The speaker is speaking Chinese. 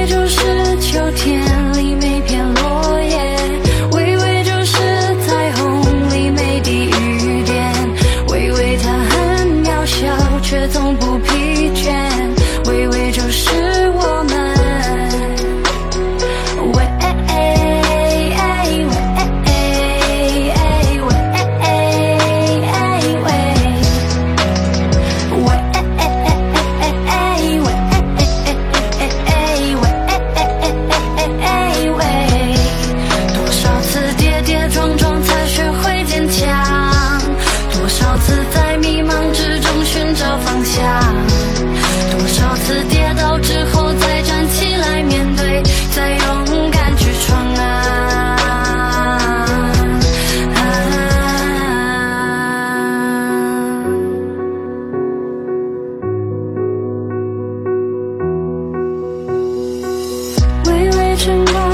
就是秋天里每片落叶，微微就是彩虹里每滴雨点，微微它很渺小，却从不疲倦，微微就是我们。承诺